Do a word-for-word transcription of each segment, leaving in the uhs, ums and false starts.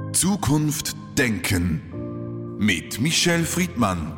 Zukunft denken mit Michel Friedmann.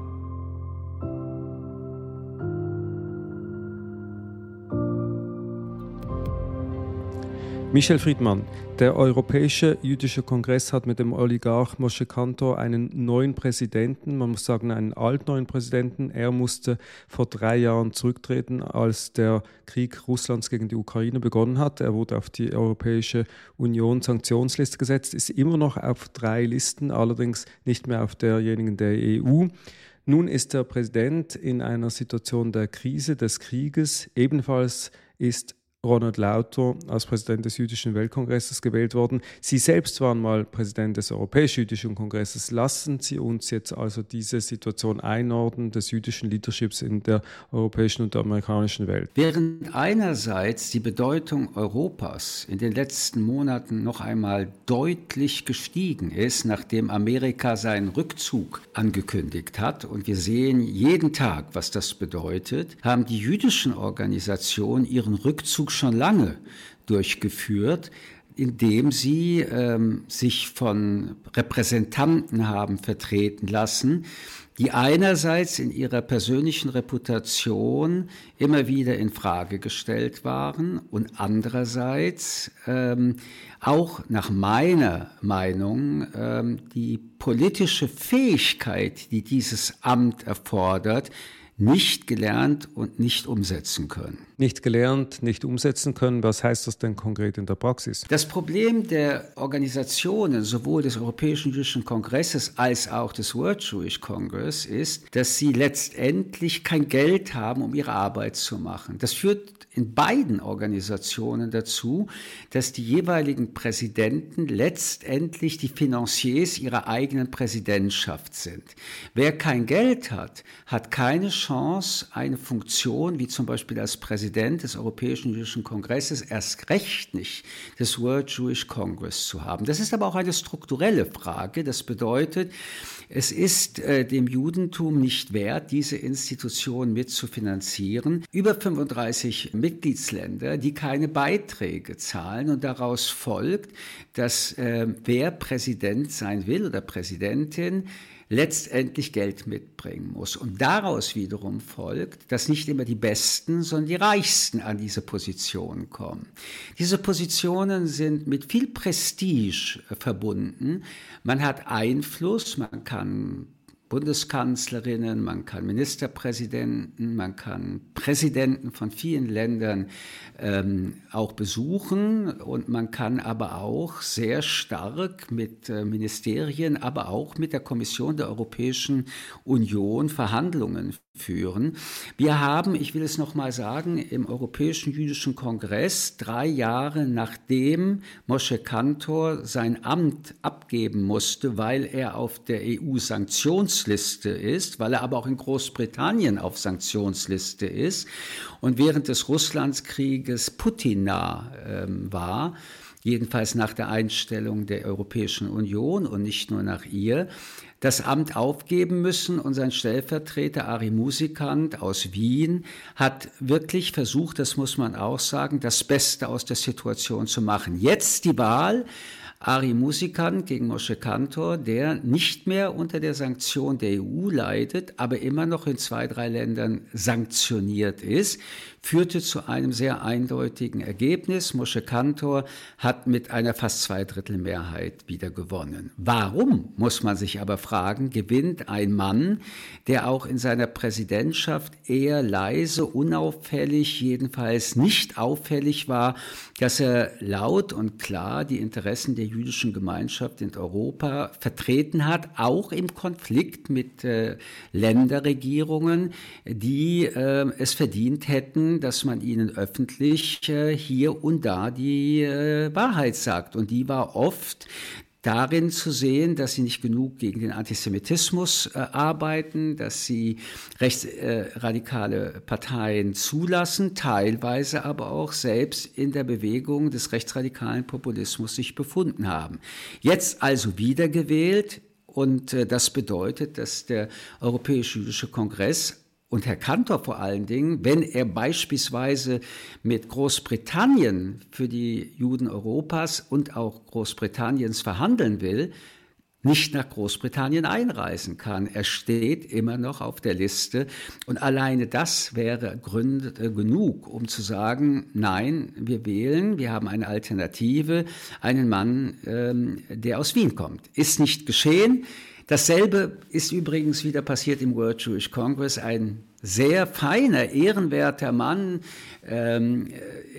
Michel Friedmann, der Europäische Jüdische Kongress hat mit dem Oligarch Moshe Kantor einen neuen Präsidenten, man muss sagen einen altneuen Präsidenten. Er musste vor drei Jahren zurücktreten, als der Krieg Russlands gegen die Ukraine begonnen hat. Er wurde auf die Europäische Union Sanktionsliste gesetzt, ist immer noch auf drei Listen, allerdings nicht mehr auf derjenigen der E U. Nun ist der Präsident in einer Situation der Krise, des Krieges. Ebenfalls ist Ronald Lauter als Präsident des Jüdischen Weltkongresses gewählt worden. Sie selbst waren mal Präsident des Europäischen Jüdischen Kongresses. Lassen Sie uns jetzt also diese Situation einordnen des jüdischen Leaderships in der europäischen und der amerikanischen Welt. Während einerseits die Bedeutung Europas in den letzten Monaten noch einmal deutlich gestiegen ist, nachdem Amerika seinen Rückzug angekündigt hat, und wir sehen jeden Tag, was das bedeutet, haben die jüdischen Organisationen ihren Rückzug schon lange durchgeführt, indem sie ähm, sich von Repräsentanten haben vertreten lassen, die einerseits in ihrer persönlichen Reputation immer wieder in Frage gestellt waren und andererseits ähm, auch nach meiner Meinung ähm, die politische Fähigkeit, die dieses Amt erfordert, nicht gelernt und nicht umsetzen können. Nicht gelernt, nicht umsetzen können. Was heißt das denn konkret in der Praxis? Das Problem der Organisationen, sowohl des Europäischen Jüdischen Kongresses als auch des World Jewish Congress, ist, dass sie letztendlich kein Geld haben, um ihre Arbeit zu machen. Das führt in beiden Organisationen dazu, dass die jeweiligen Präsidenten letztendlich die Finanziers ihrer eigenen Präsidentschaft sind. Wer kein Geld hat, hat keine Chance, eine Funktion wie zum Beispiel als Präsident des Europäischen Jüdischen Kongresses, erst recht nicht des World Jewish Congress zu haben. Das ist aber auch eine strukturelle Frage. Das bedeutet, es ist äh, dem Judentum nicht wert, diese Institution mitzufinanzieren. Über fünfunddreißig Mitgliedsländer, die keine Beiträge zahlen, und daraus folgt, dass äh, wer Präsident sein will oder Präsidentin, letztendlich Geld mitbringen muss. Und daraus wiederum folgt, dass nicht immer die Besten, sondern die Reichsten an diese Position kommen. Diese Positionen sind mit viel Prestige verbunden. Man hat Einfluss, man kann Bundeskanzlerinnen, man kann Ministerpräsidenten, man kann Präsidenten von vielen Ländern ähm, auch besuchen, und man kann aber auch sehr stark mit äh, Ministerien, aber auch mit der Kommission der Europäischen Union Verhandlungen führen. Wir haben, ich will es nochmal sagen, im Europäischen Jüdischen Kongress drei Jahre nachdem Moshe Kantor sein Amt abgeben musste, weil er auf der E U-Sanktionsliste ist, weil er aber auch in Großbritannien auf Sanktionsliste ist und während des Russlandskrieges Putin-nah ähm, war, jedenfalls nach der Einstellung der Europäischen Union und nicht nur nach ihr, das Amt aufgeben müssen, und sein Stellvertreter Ari Musikant aus Wien hat wirklich versucht, das muss man auch sagen, das Beste aus der Situation zu machen. Jetzt die Wahl, Ari Musikant gegen Moshe Kantor, der nicht mehr unter der Sanktion der E U leidet, aber immer noch in zwei, drei Ländern sanktioniert ist, führte zu einem sehr eindeutigen Ergebnis. Moshe Kantor hat mit einer fast Zweidrittelmehrheit wieder gewonnen. Warum, muss man sich aber fragen, gewinnt ein Mann, der auch in seiner Präsidentschaft eher leise, unauffällig, jedenfalls nicht auffällig war, dass er laut und klar die Interessen der jüdischen Gemeinschaft in Europa vertreten hat, auch im Konflikt mit äh, Länderregierungen, die äh, es verdient hätten, dass man ihnen öffentlich äh, hier und da die äh, Wahrheit sagt. Und die war oft darin zu sehen, dass sie nicht genug gegen den Antisemitismus äh, arbeiten, dass sie rechtsradikale äh, Parteien zulassen, teilweise aber auch selbst in der Bewegung des rechtsradikalen Populismus sich befunden haben. Jetzt also wiedergewählt, und äh, das bedeutet, dass der Europäische Jüdische Kongress und Herr Cantor vor allen Dingen, wenn er beispielsweise mit Großbritannien für die Juden Europas und auch Großbritanniens verhandeln will, nicht nach Großbritannien einreisen kann. Er steht immer noch auf der Liste und alleine das wäre Gründe äh, genug, um zu sagen, nein, wir wählen, wir haben eine Alternative, einen Mann, ähm, der aus Wien kommt. Ist nicht geschehen. Dasselbe ist übrigens wieder passiert im World Jewish Congress. Ein sehr feiner, ehrenwerter Mann, ähm,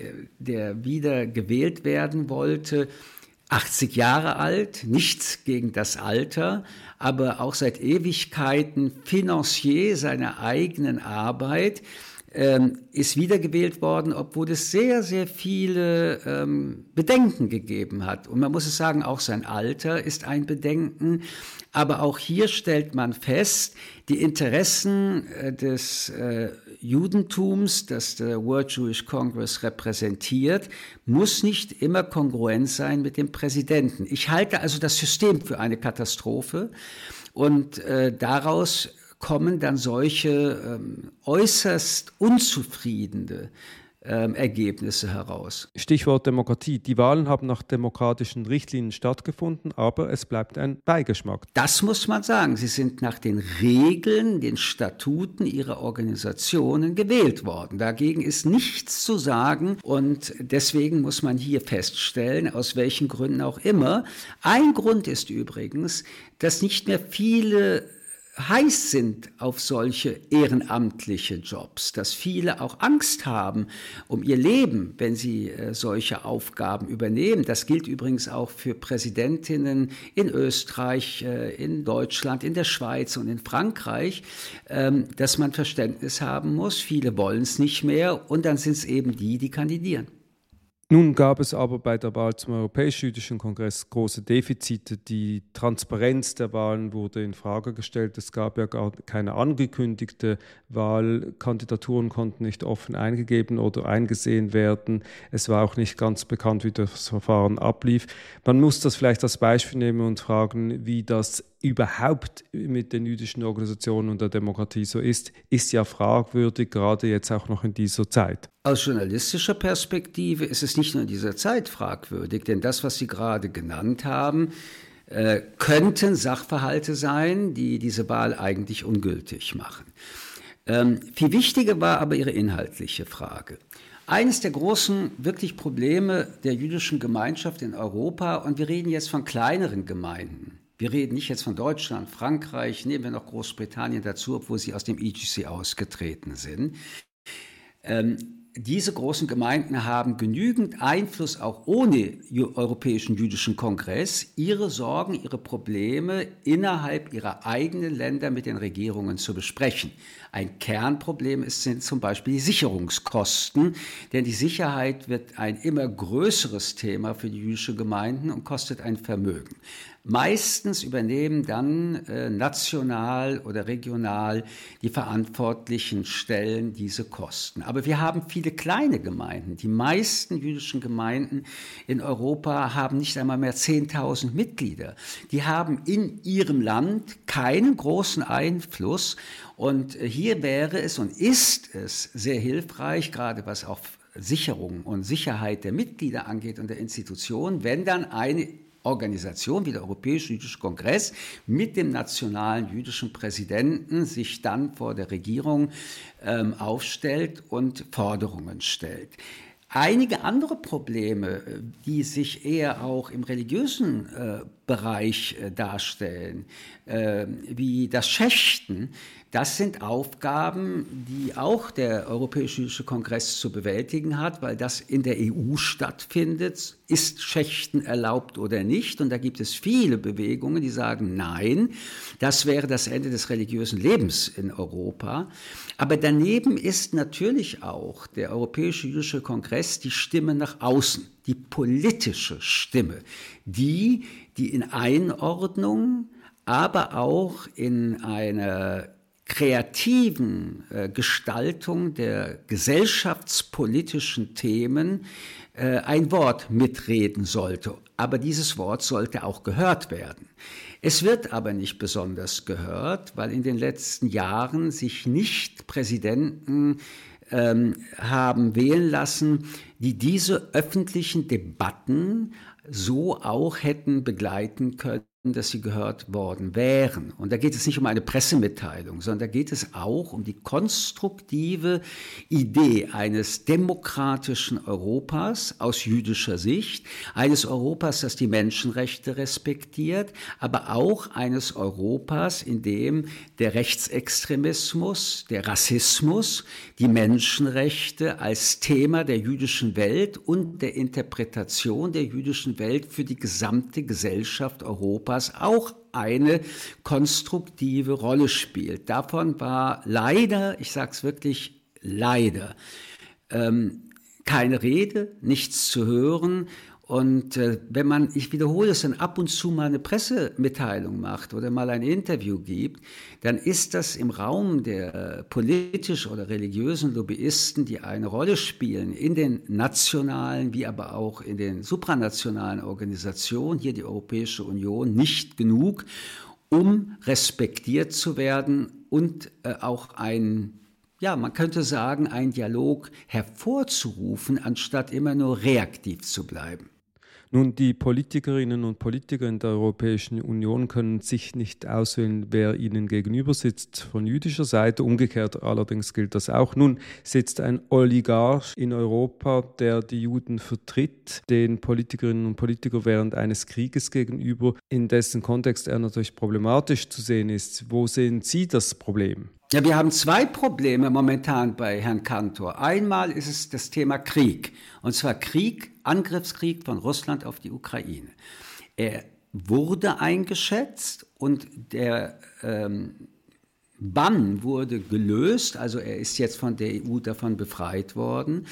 der wieder gewählt werden wollte, achtzig Jahre alt, nichts gegen das Alter, aber auch seit Ewigkeiten Financier seiner eigenen Arbeit, ähm, ist wiedergewählt worden, obwohl es sehr, sehr viele ähm, Bedenken gegeben hat. Und man muss es sagen, auch sein Alter ist ein Bedenken. Aber auch hier stellt man fest, die Interessen äh, des äh, Judentums, das der World Jewish Congress repräsentiert, muss nicht immer kongruent sein mit dem Präsidenten. Ich halte also das System für eine Katastrophe und äh, daraus kommen dann solche ähm, äußerst unzufriedene ähm, Ergebnisse heraus. Stichwort Demokratie. Die Wahlen haben nach demokratischen Richtlinien stattgefunden, aber es bleibt ein Beigeschmack. Das muss man sagen. Sie sind nach den Regeln, den Statuten ihrer Organisationen gewählt worden. Dagegen ist nichts zu sagen und deswegen muss man hier feststellen, aus welchen Gründen auch immer. Ein Grund ist übrigens, dass nicht mehr viele heiß sind auf solche ehrenamtliche Jobs, dass viele auch Angst haben um ihr Leben, wenn sie äh, solche Aufgaben übernehmen. Das gilt übrigens auch für Präsidentinnen in Österreich, äh, in Deutschland, in der Schweiz und in Frankreich, ähm, dass man Verständnis haben muss. Viele wollen es nicht mehr und dann sind es eben die, die kandidieren. Nun gab es aber bei der Wahl zum Europäischen Jüdischen Kongress große Defizite. Die Transparenz der Wahlen wurde in Frage gestellt. Es gab ja gar keine angekündigte Wahl. Kandidaturen konnten nicht offen eingegeben oder eingesehen werden. Es war auch nicht ganz bekannt, wie das Verfahren ablief. Man muss das vielleicht als Beispiel nehmen und fragen, wie das überhaupt mit den jüdischen Organisationen und der Demokratie so ist, ist ja fragwürdig, gerade jetzt auch noch in dieser Zeit. Aus journalistischer Perspektive ist es nicht nur in dieser Zeit fragwürdig, denn das, was Sie gerade genannt haben, äh, könnten Sachverhalte sein, die diese Wahl eigentlich ungültig machen. Ähm, viel wichtiger war aber Ihre inhaltliche Frage. Eines der großen wirklich Probleme der jüdischen Gemeinschaft in Europa, und wir reden jetzt von kleineren Gemeinden, wir reden nicht jetzt von Deutschland, Frankreich, nehmen wir noch Großbritannien dazu, obwohl sie aus dem E G C ausgetreten sind. Ähm, diese großen Gemeinden haben genügend Einfluss, auch ohne Europäischen Jüdischen Kongress, ihre Sorgen, ihre Probleme innerhalb ihrer eigenen Länder mit den Regierungen zu besprechen. Ein Kernproblem ist, sind zum Beispiel die Sicherungskosten, denn die Sicherheit wird ein immer größeres Thema für die jüdischen Gemeinden und kostet ein Vermögen. Meistens übernehmen dann äh, national oder regional die verantwortlichen Stellen diese Kosten. Aber wir haben viele kleine Gemeinden. Die meisten jüdischen Gemeinden in Europa haben nicht einmal mehr zehntausend Mitglieder. Die haben in ihrem Land keinen großen Einfluss. Und äh, hier wäre es und ist es sehr hilfreich, gerade was auch Sicherung und Sicherheit der Mitglieder angeht und der Institutionen, wenn dann eine Organisation wie der Europäische Jüdische Kongress mit dem nationalen jüdischen Präsidenten sich dann vor der Regierung ähm, aufstellt und Forderungen stellt. Einige andere Probleme, die sich eher auch im religiösen äh, Bereich äh, darstellen, äh, wie das Schächten, das sind Aufgaben, die auch der Europäische Jüdische Kongress zu bewältigen hat, weil das in der E U stattfindet. Ist Schächten erlaubt oder nicht? Und da gibt es viele Bewegungen, die sagen, nein, das wäre das Ende des religiösen Lebens in Europa. Aber daneben ist natürlich auch der Europäische Jüdische Kongress die Stimme nach außen, die politische Stimme, die, die in Einordnung, aber auch in einer kreativen äh, Gestaltung der gesellschaftspolitischen Themen äh, ein Wort mitreden sollte. Aber dieses Wort sollte auch gehört werden. Es wird aber nicht besonders gehört, weil in den letzten Jahren sich nicht Präsidenten ähm, haben wählen lassen, die diese öffentlichen Debatten so auch hätten begleiten können, dass sie gehört worden wären. Und da geht es nicht um eine Pressemitteilung, sondern da geht es auch um die konstruktive Idee eines demokratischen Europas aus jüdischer Sicht, eines Europas, das die Menschenrechte respektiert, aber auch eines Europas, in dem der Rechtsextremismus, der Rassismus, die Menschenrechte als Thema der jüdischen Welt und der Interpretation der jüdischen Welt für die gesamte Gesellschaft Europas auch eine konstruktive Rolle spielt. Davon war leider, ich sage es wirklich leider, ähm, keine Rede, nichts zu hören. Und äh, wenn man, ich wiederhole es, dann ab und zu mal eine Pressemitteilung macht oder mal ein Interview gibt, dann ist das im Raum der äh, politisch oder religiösen Lobbyisten, die eine Rolle spielen in den nationalen wie aber auch in den supranationalen Organisationen, hier die Europäische Union, nicht genug, um respektiert zu werden und äh, auch ein, ja, man könnte sagen, einen Dialog hervorzurufen, anstatt immer nur reaktiv zu bleiben. Nun, die Politikerinnen und Politiker in der Europäischen Union können sich nicht auswählen, wer ihnen gegenüber sitzt von jüdischer Seite. Umgekehrt allerdings gilt das auch. Nun sitzt ein Oligarch in Europa, der die Juden vertritt, den Politikerinnen und Politikern während eines Krieges gegenüber, in dessen Kontext er natürlich problematisch zu sehen ist. Wo sehen Sie das Problem? Ja, wir haben zwei Probleme momentan bei Herrn Kantor. Einmal ist es das Thema Krieg, und zwar Krieg, Angriffskrieg von Russland auf die Ukraine. Er wurde eingeschätzt und der ähm, Bann wurde gelöst, also er ist jetzt von der E U davon befreit worden,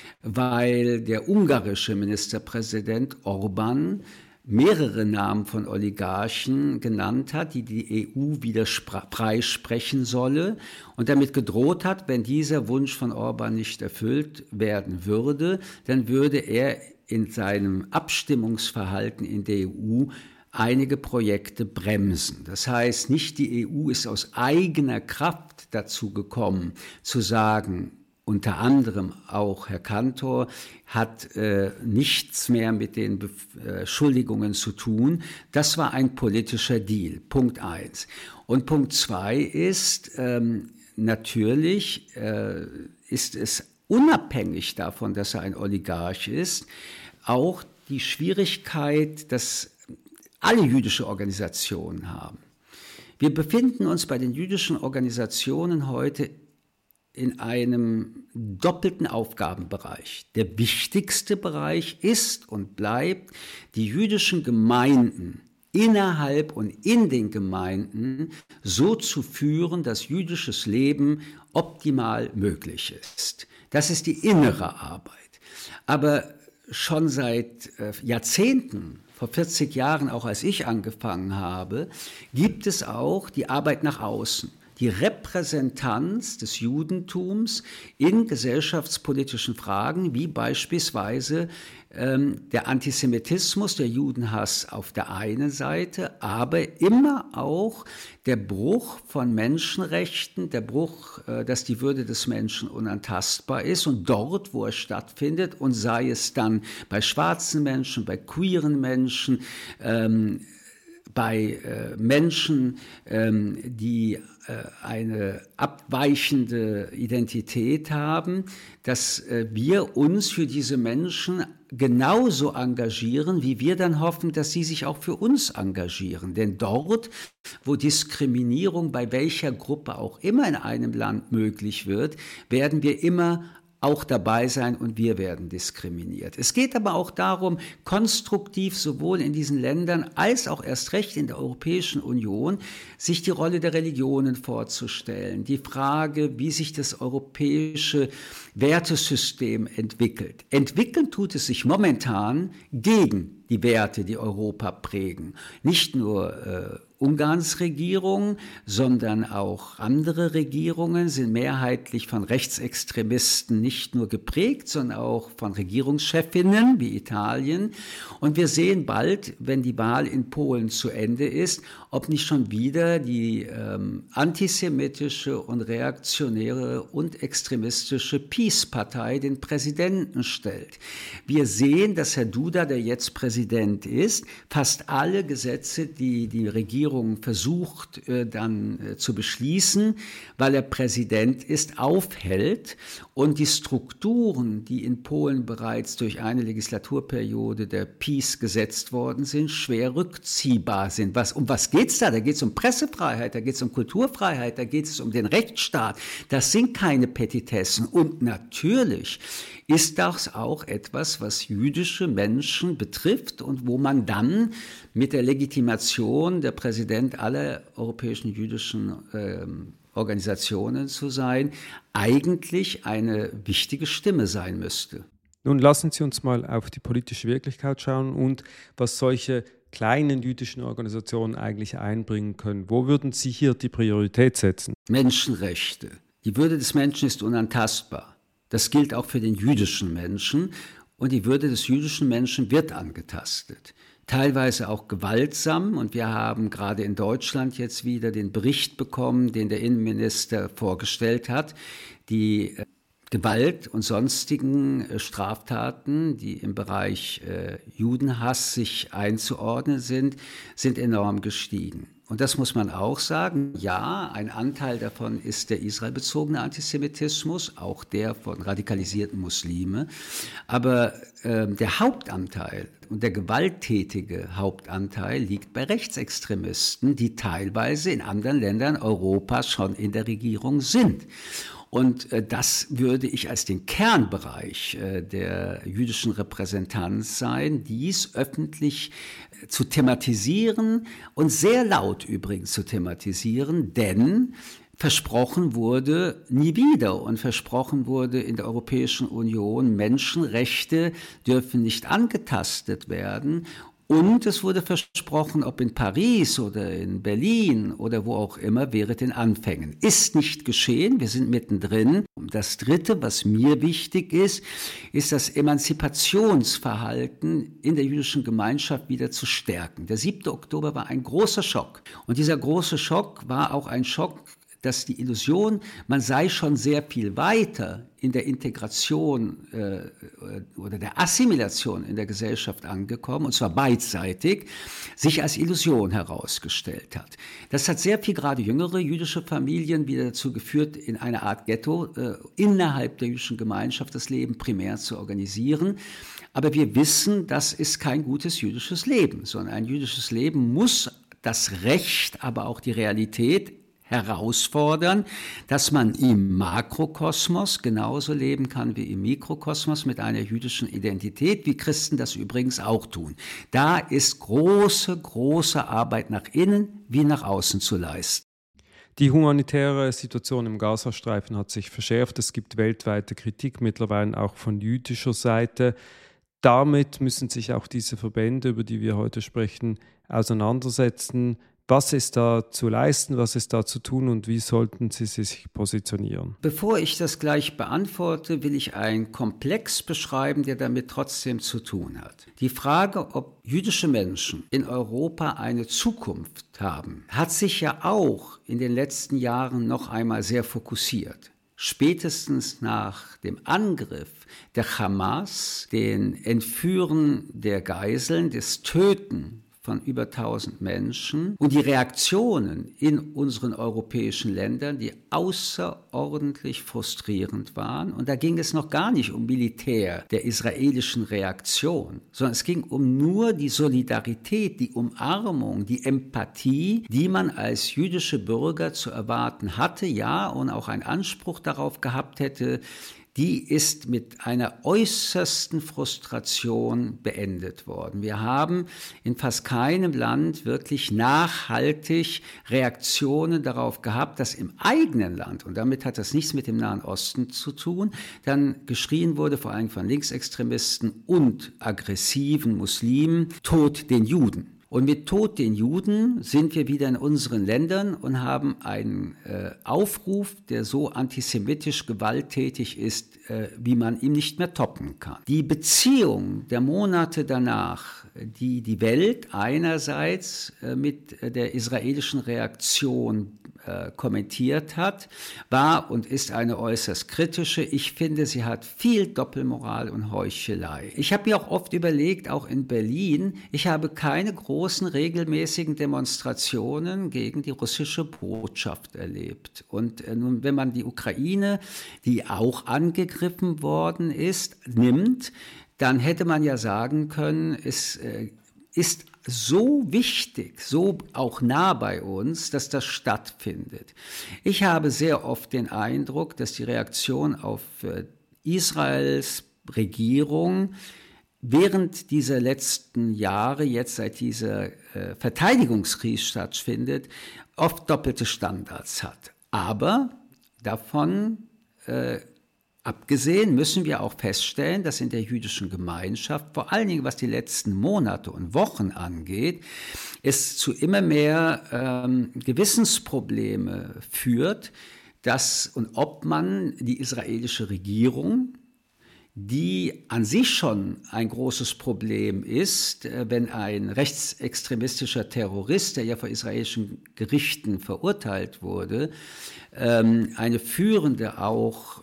weil der ungarische Ministerpräsident Orban mehrere Namen von Oligarchen genannt hat, die die E U wieder freisprechen solle und damit gedroht hat, wenn dieser Wunsch von Orban nicht erfüllt werden würde, dann würde er in seinem Abstimmungsverhalten in der E U einige Projekte bremsen. Das heißt, nicht die E U ist aus eigener Kraft dazu gekommen, zu sagen, unter anderem auch Herr Kantor hat äh, nichts mehr mit den Beschuldigungen zu tun. Das war ein politischer Deal, Punkt eins. Und Punkt zwei ist, ähm, natürlich äh, ist es unabhängig davon, dass er ein Oligarch ist, auch die Schwierigkeit, dass alle jüdische Organisationen haben. Wir befinden uns bei den jüdischen Organisationen heute in einem doppelten Aufgabenbereich. Der wichtigste Bereich ist und bleibt, die jüdischen Gemeinden innerhalb und in den Gemeinden so zu führen, dass jüdisches Leben optimal möglich ist. Das ist die innere Arbeit. Aber schon seit äh, Jahrzehnten, vor vierzig Jahren, auch als ich angefangen habe, gibt es auch die Arbeit nach außen. Die Repräsentanz des Judentums in gesellschaftspolitischen Fragen, wie beispielsweise ähm, der Antisemitismus, der Judenhass auf der einen Seite, aber immer auch der Bruch von Menschenrechten, der Bruch, äh, dass die Würde des Menschen unantastbar ist und dort, wo er stattfindet, und sei es dann bei schwarzen Menschen, bei queeren Menschen, ähm, bei äh, Menschen, ähm, die äh, eine abweichende Identität haben, dass äh, wir uns für diese Menschen genauso engagieren, wie wir dann hoffen, dass sie sich auch für uns engagieren. Denn dort, wo Diskriminierung bei welcher Gruppe auch immer in einem Land möglich wird, werden wir immer auch dabei sein und wir werden diskriminiert. Es geht aber auch darum, konstruktiv sowohl in diesen Ländern als auch erst recht in der Europäischen Union sich die Rolle der Religionen vorzustellen, die Frage, wie sich das europäische Wertesystem entwickelt. Entwickeln tut es sich momentan gegen die die Werte, die Europa prägen. Nicht nur äh, Ungarns Regierung, sondern auch andere Regierungen sind mehrheitlich von Rechtsextremisten nicht nur geprägt, sondern auch von Regierungschefinnen wie Italien. Und wir sehen bald, wenn die Wahl in Polen zu Ende ist, ob nicht schon wieder die ähm, antisemitische und reaktionäre und extremistische PiS-Partei den Präsidenten stellt. Wir sehen, dass Herr Duda, der jetzt Präsident ist, fast alle Gesetze, die die Regierung versucht äh, dann äh, zu beschließen, weil er Präsident ist, aufhält und die Strukturen, die in Polen bereits durch eine Legislaturperiode der PiS gesetzt worden sind, schwer rückziehbar sind. Was, um was geht es da? Da geht es um Pressefreiheit, da geht es um Kulturfreiheit, da geht es um den Rechtsstaat. Das sind keine Petitessen. Und natürlich ist das auch etwas, was jüdische Menschen betrifft und wo man dann mit der Legitimation, der Präsident aller europäischen jüdischen ähm, Organisationen zu sein, eigentlich eine wichtige Stimme sein müsste. Nun lassen Sie uns mal auf die politische Wirklichkeit schauen und was solche kleinen jüdischen Organisationen eigentlich einbringen können. Wo würden Sie hier die Priorität setzen? Menschenrechte. Die Würde des Menschen ist unantastbar. Das gilt auch für den jüdischen Menschen und die Würde des jüdischen Menschen wird angetastet. Teilweise auch gewaltsam und wir haben gerade in Deutschland jetzt wieder den Bericht bekommen, den der Innenminister vorgestellt hat, die Gewalt und sonstigen Straftaten, die im Bereich äh, Judenhass sich einzuordnen sind, sind enorm gestiegen. Und das muss man auch sagen. Ja, ein Anteil davon ist der israelbezogene Antisemitismus, auch der von radikalisierten Muslime. Aber äh, der Hauptanteil und der gewalttätige Hauptanteil liegt bei Rechtsextremisten, die teilweise in anderen Ländern Europas schon in der Regierung sind. Und äh, das würde ich als den Kernbereich äh, der jüdischen Repräsentanz sein, dies öffentlich äh, zu thematisieren und sehr laut übrigens zu thematisieren, denn versprochen wurde nie wieder und versprochen wurde in der Europäischen Union, Menschenrechte dürfen nicht angetastet werden. Und es wurde versprochen, ob in Paris oder in Berlin oder wo auch immer, während den Anfängen. Ist nicht geschehen, wir sind mittendrin. Das Dritte, was mir wichtig ist, ist das Emanzipationsverhalten in der jüdischen Gemeinschaft wieder zu stärken. Der siebte Oktober war ein großer Schock. Und dieser große Schock war auch ein Schock, dass die Illusion, man sei schon sehr viel weiter in der Integration äh, oder der Assimilation in der Gesellschaft angekommen, und zwar beidseitig, sich als Illusion herausgestellt hat. Das hat sehr viel gerade jüngere jüdische Familien wieder dazu geführt, in einer Art Ghetto äh, innerhalb der jüdischen Gemeinschaft das Leben primär zu organisieren. Aber wir wissen, das ist kein gutes jüdisches Leben, sondern ein jüdisches Leben muss das Recht, aber auch die Realität herausfordern, dass man im Makrokosmos genauso leben kann wie im Mikrokosmos mit einer jüdischen Identität, wie Christen das übrigens auch tun. Da ist große, große Arbeit nach innen wie nach außen zu leisten. Die humanitäre Situation im Gazastreifen hat sich verschärft. Es gibt weltweite Kritik, mittlerweile auch von jüdischer Seite. Damit müssen sich auch diese Verbände, über die wir heute sprechen, auseinandersetzen. Was ist da zu leisten, was ist da zu tun und wie sollten Sie sich positionieren? Bevor ich das gleich beantworte, will ich einen Komplex beschreiben, der damit trotzdem zu tun hat. Die Frage, ob jüdische Menschen in Europa eine Zukunft haben, hat sich ja auch in den letzten Jahren noch einmal sehr fokussiert. Spätestens nach dem Angriff der Hamas, den Entführen der Geiseln, des Töten von über tausend Menschen und die Reaktionen in unseren europäischen Ländern, die außerordentlich frustrierend waren. Und da ging es noch gar nicht um Militär der israelischen Reaktion, sondern es ging um nur die Solidarität, die Umarmung, die Empathie, die man als jüdische Bürger zu erwarten hatte, ja, und auch einen Anspruch darauf gehabt hätte, die ist mit einer äußersten Frustration beendet worden. Wir haben in fast keinem Land wirklich nachhaltig Reaktionen darauf gehabt, dass im eigenen Land, und damit hat das nichts mit dem Nahen Osten zu tun, dann geschrien wurde, vor allem von Linksextremisten und aggressiven Muslimen, Tod den Juden. Und mit Tod den Juden sind wir wieder in unseren Ländern und haben einen äh, Aufruf, der so antisemitisch gewalttätig ist, äh, wie man ihn nicht mehr toppen kann. Die Beziehung der Monate danach, die die Welt einerseits äh, mit der israelischen Reaktion äh, kommentiert hat, war und ist eine äußerst kritische. Ich finde, sie hat viel Doppelmoral und Heuchelei. Ich habe mir auch oft überlegt, auch in Berlin, ich habe keine großen regelmäßigen Demonstrationen gegen die russische Botschaft erlebt. Und äh, nun, wenn man die Ukraine, die auch angegriffen worden ist, nimmt, dann hätte man ja sagen können, es äh, ist so wichtig, so auch nah bei uns, dass das stattfindet. Ich habe sehr oft den Eindruck, dass die Reaktion auf äh, Israels Regierung während dieser letzten Jahre, jetzt seit dieser äh, Verteidigungskrieg stattfindet, oft doppelte Standards hat. Aber davon äh, abgesehen müssen wir auch feststellen, dass in der jüdischen Gemeinschaft, vor allen Dingen was die letzten Monate und Wochen angeht, es zu immer mehr ähm, Gewissensprobleme führt, dass und ob man die israelische Regierung, die an sich schon ein großes Problem ist, wenn ein rechtsextremistischer Terrorist, der ja vor israelischen Gerichten verurteilt wurde, eine führende auch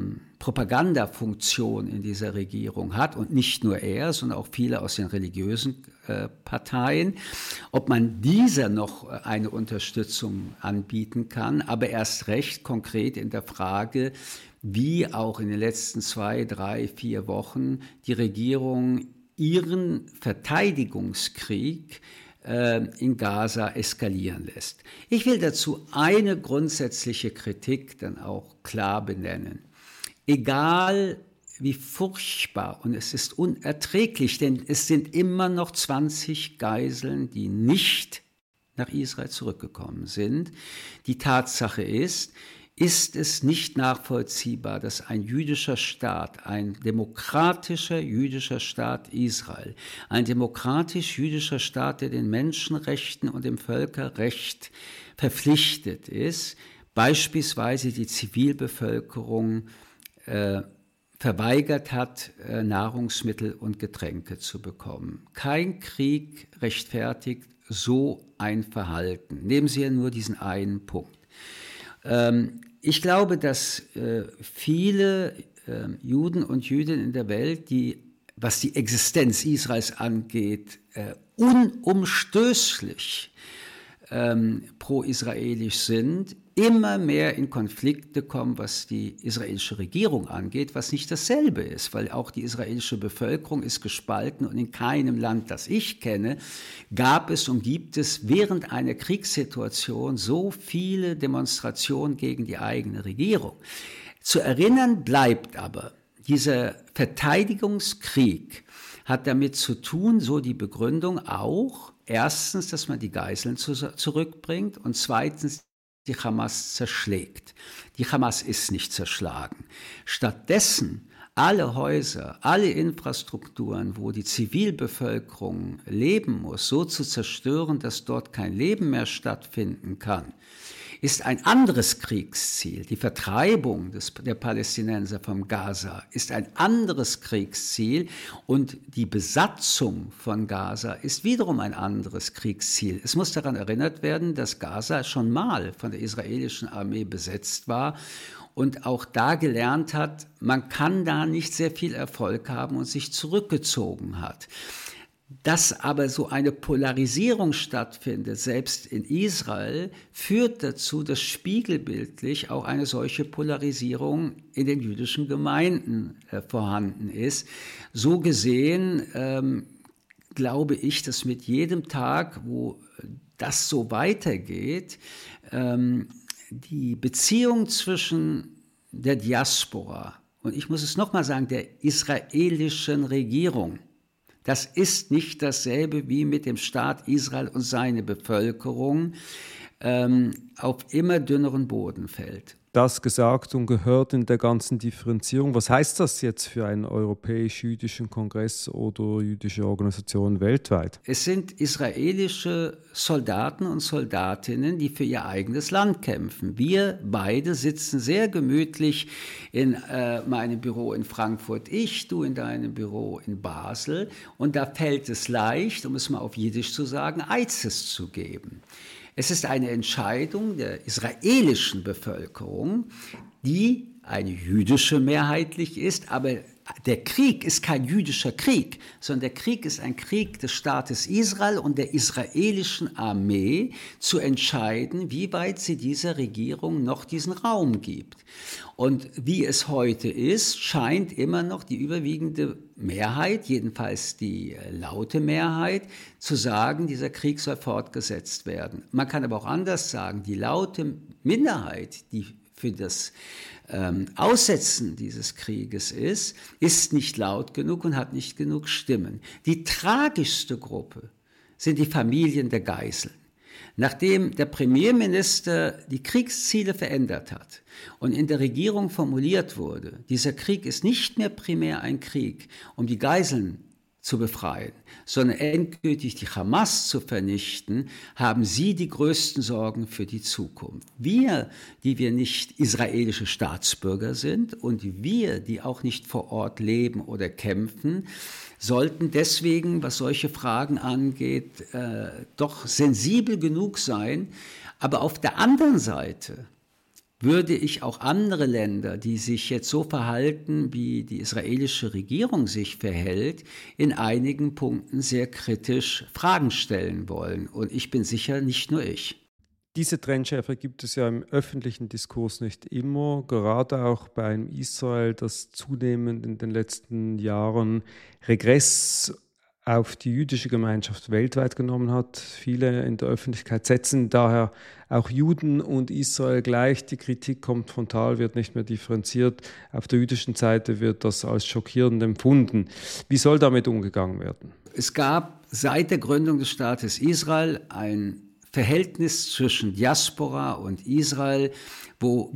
Propagandafunktion in dieser Regierung hat und nicht nur er, sondern auch viele aus den religiösen Parteien, ob man dieser noch eine Unterstützung anbieten kann, aber erst recht konkret in der Frage, wie auch in den letzten zwei, drei, vier Wochen die Regierung ihren Verteidigungskrieg äh, in Gaza eskalieren lässt. Ich will dazu eine grundsätzliche Kritik dann auch klar benennen. Egal wie furchtbar, und es ist unerträglich, denn es sind immer noch zwanzig Geiseln, die nicht nach Israel zurückgekommen sind. Die Tatsache ist, ist es nicht nachvollziehbar, dass ein jüdischer Staat, ein demokratischer jüdischer Staat Israel, ein demokratisch-jüdischer Staat, der den Menschenrechten und dem Völkerrecht verpflichtet ist, beispielsweise die Zivilbevölkerung äh, verweigert hat, äh, Nahrungsmittel und Getränke zu bekommen. Kein Krieg rechtfertigt so ein Verhalten. Nehmen Sie ja nur diesen einen Punkt. Ähm, Ich glaube, dass äh, viele äh, Juden und Jüdinnen in der Welt, die, was die Existenz Israels angeht, äh, unumstößlich ähm, pro-israelisch sind, immer mehr in Konflikte kommen, was die israelische Regierung angeht, was nicht dasselbe ist, weil auch die israelische Bevölkerung ist gespalten und in keinem Land, das ich kenne, gab es und gibt es während einer Kriegssituation so viele Demonstrationen gegen die eigene Regierung. Zu erinnern bleibt aber, dieser Verteidigungskrieg hat damit zu tun, so die Begründung auch, erstens, dass man die Geiseln zu, zurückbringt und zweitens, die Hamas zerschlägt. Die Hamas ist nicht zerschlagen. Stattdessen alle Häuser, alle Infrastrukturen, wo die Zivilbevölkerung leben muss, so zu zerstören, dass dort kein Leben mehr stattfinden kann, ist ein anderes Kriegsziel. Die Vertreibung des, der Palästinenser vom Gaza ist ein anderes Kriegsziel und die Besatzung von Gaza ist wiederum ein anderes Kriegsziel. Es muss daran erinnert werden, dass Gaza schon mal von der israelischen Armee besetzt war und auch da gelernt hat, man kann da nicht sehr viel Erfolg haben und sich zurückgezogen hat. Dass aber so eine Polarisierung stattfindet, selbst in Israel, führt dazu, dass spiegelbildlich auch eine solche Polarisierung in den jüdischen Gemeinden äh, vorhanden ist. So gesehen ähm, glaube ich, dass mit jedem Tag, wo das so weitergeht, ähm, die Beziehung zwischen der Diaspora und ich muss es nochmal sagen, der israelischen Regierung. Das ist nicht dasselbe wie mit dem Staat Israel und seine Bevölkerung ähm, auf immer dünneren Boden fällt. Das gesagt und gehört in der ganzen Differenzierung. Was heißt das jetzt für einen europäisch-jüdischen Kongress oder jüdische Organisationen weltweit? Es sind israelische Soldaten und Soldatinnen, die für ihr eigenes Land kämpfen. Wir beide sitzen sehr gemütlich in äh, meinem Büro in Frankfurt, ich, du in deinem Büro in Basel. Und da fällt es leicht, um es mal auf Jiddisch zu sagen, Eizes zu geben. Es ist eine Entscheidung der israelischen Bevölkerung, die eine jüdische mehrheitlich ist, aber der Krieg ist kein jüdischer Krieg, sondern der Krieg ist ein Krieg des Staates Israel und der israelischen Armee, zu entscheiden, wie weit sie dieser Regierung noch diesen Raum gibt. Und wie es heute ist, scheint immer noch die überwiegende Mehrheit, jedenfalls die laute Mehrheit, zu sagen, dieser Krieg soll fortgesetzt werden. Man kann aber auch anders sagen, die laute Minderheit, die für das ähm, Aussetzen dieses Krieges ist, ist nicht laut genug und hat nicht genug Stimmen. Die tragischste Gruppe sind die Familien der Geiseln. Nachdem der Premierminister die Kriegsziele verändert hat und in der Regierung formuliert wurde, dieser Krieg ist nicht mehr primär ein Krieg, um die Geiseln zu befreien, sondern endgültig die Hamas zu vernichten, haben sie die größten Sorgen für die Zukunft. Wir, die wir nicht israelische Staatsbürger sind und wir, die auch nicht vor Ort leben oder kämpfen, sollten deswegen, was solche Fragen angeht, äh, doch sensibel genug sein. Aber auf der anderen Seite würde ich auch andere Länder, die sich jetzt so verhalten, wie die israelische Regierung sich verhält, in einigen Punkten sehr kritisch Fragen stellen wollen. Und ich bin sicher, nicht nur ich. Diese Trennschärfe gibt es ja im öffentlichen Diskurs nicht immer, gerade auch beim Israel, das zunehmend in den letzten Jahren Regress auf die jüdische Gemeinschaft weltweit genommen hat. Viele in der Öffentlichkeit setzen daher auch Juden und Israel gleich. Die Kritik kommt frontal, wird nicht mehr differenziert. Auf der jüdischen Seite wird das als schockierend empfunden. Wie soll damit umgegangen werden? Es gab seit der Gründung des Staates Israel ein Verhältnis zwischen Diaspora und Israel, wo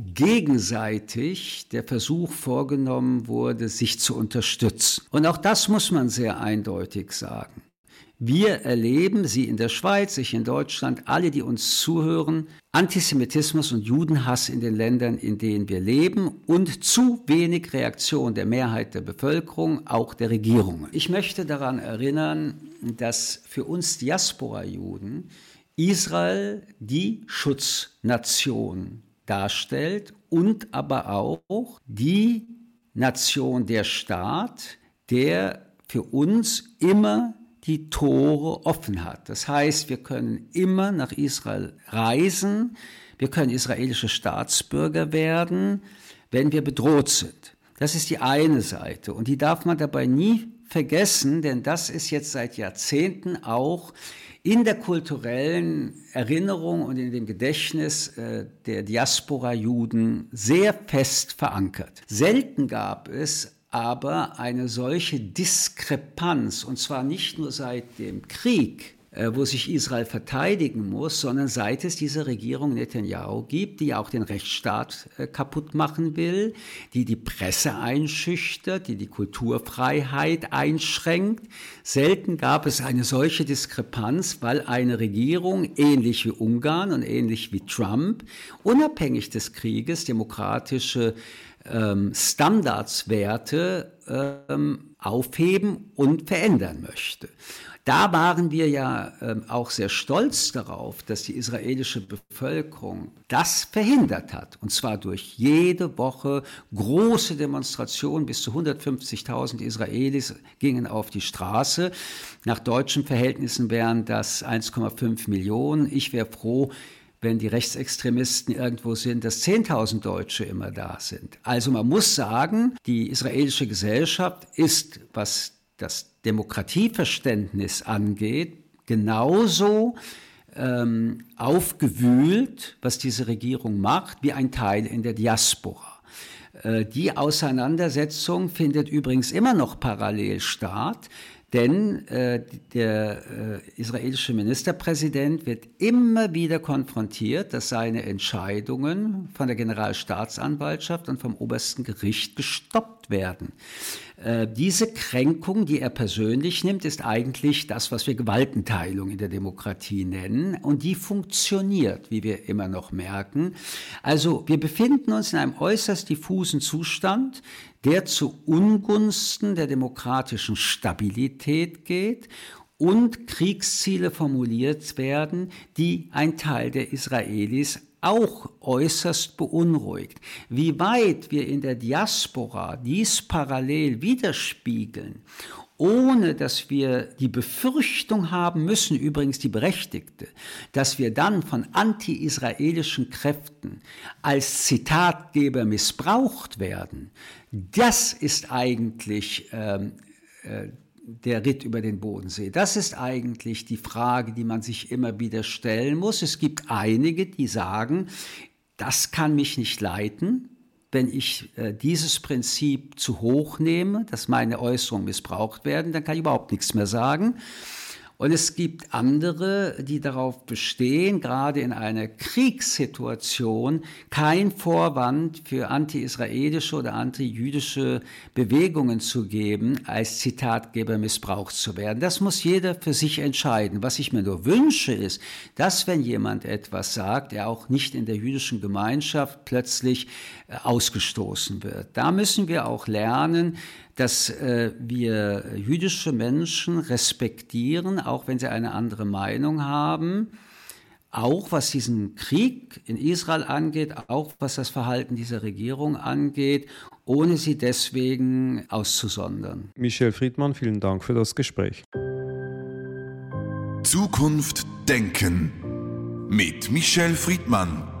gegenseitig der Versuch vorgenommen wurde, sich zu unterstützen. Und auch das muss man sehr eindeutig sagen. Wir erleben, Sie in der Schweiz, ich in Deutschland, alle, die uns zuhören, Antisemitismus und Judenhass in den Ländern, in denen wir leben und zu wenig Reaktion der Mehrheit der Bevölkerung, auch der Regierungen. Ich möchte daran erinnern, dass für uns Diaspora-Juden Israel die Schutznation darstellt und aber auch die Nation, der Staat, der für uns immer die Tore offen hat. Das heißt, wir können immer nach Israel reisen, wir können israelische Staatsbürger werden, wenn wir bedroht sind. Das ist die eine Seite und die darf man dabei nie vergessen, denn das ist jetzt seit Jahrzehnten auch in der kulturellen Erinnerung und in dem Gedächtnis äh, der Diaspora-Juden sehr fest verankert. Selten gab es aber eine solche Diskrepanz, und zwar nicht nur seit dem Krieg, äh, wo sich Israel verteidigen muss, sondern seit es diese Regierung Netanyahu gibt, die auch den Rechtsstaat äh, kaputt machen will, die die Presse einschüchtert, die die Kulturfreiheit einschränkt. Selten gab es eine solche Diskrepanz, weil eine Regierung, ähnlich wie Ungarn und ähnlich wie Trump, unabhängig des Krieges demokratische ähm, Standardswerte ähm, aufheben und verändern möchte. Da waren wir ja ähm, auch sehr stolz darauf, dass die israelische Bevölkerung das verhindert hat. Und zwar durch jede Woche große Demonstrationen. Bis zu hundertfünfzigtausend Israelis gingen auf die Straße. Nach deutschen Verhältnissen wären das eins Komma fünf Millionen. Ich wäre froh, wenn die Rechtsextremisten irgendwo sind, dass zehntausend Deutsche immer da sind. Also man muss sagen, die israelische Gesellschaft ist, was das Demokratieverständnis angeht, genauso ähm, aufgewühlt, was diese Regierung macht, wie ein Teil in der Diaspora. Die Auseinandersetzung findet übrigens immer noch parallel statt, denn äh, der äh, israelische Ministerpräsident wird immer wieder konfrontiert, dass seine Entscheidungen von der Generalstaatsanwaltschaft und vom obersten Gericht gestoppt werden. Äh, diese Kränkung, die er persönlich nimmt, ist eigentlich das, was wir Gewaltenteilung in der Demokratie nennen. Und die funktioniert, wie wir immer noch merken. Also wir befinden uns in einem äußerst diffusen Zustand, der zu Ungunsten der demokratischen Stabilität geht und Kriegsziele formuliert werden, die ein Teil der Israelis auch äußerst beunruhigt. Wie weit wir in der Diaspora dies parallel widerspiegeln, ohne dass wir die Befürchtung haben müssen, übrigens die berechtigte, dass wir dann von anti-israelischen Kräften als Zitatgeber missbraucht werden, das ist eigentlich ähm, äh, der Ritt über den Bodensee. Das ist eigentlich die Frage, die man sich immer wieder stellen muss. Es gibt einige, die sagen, das kann mich nicht leiten, wenn ich äh, dieses Prinzip zu hoch nehme, dass meine Äußerungen missbraucht werden, dann kann ich überhaupt nichts mehr sagen. Und es gibt andere, die darauf bestehen, gerade in einer Kriegssituation kein Vorwand für anti-israelische oder anti-jüdische Bewegungen zu geben, als Zitatgeber missbraucht zu werden. Das muss jeder für sich entscheiden. Was ich mir nur wünsche, ist, dass, wenn jemand etwas sagt, er auch nicht in der jüdischen Gemeinschaft plötzlich äh, ausgestoßen wird. Da müssen wir auch lernen, dass äh, wir jüdische Menschen respektieren, auch wenn sie eine andere Meinung haben, auch was diesen Krieg in Israel angeht, auch was das Verhalten dieser Regierung angeht, ohne sie deswegen auszusondern. Michel Friedmann, vielen Dank für das Gespräch. Zukunft denken mit Michel Friedmann.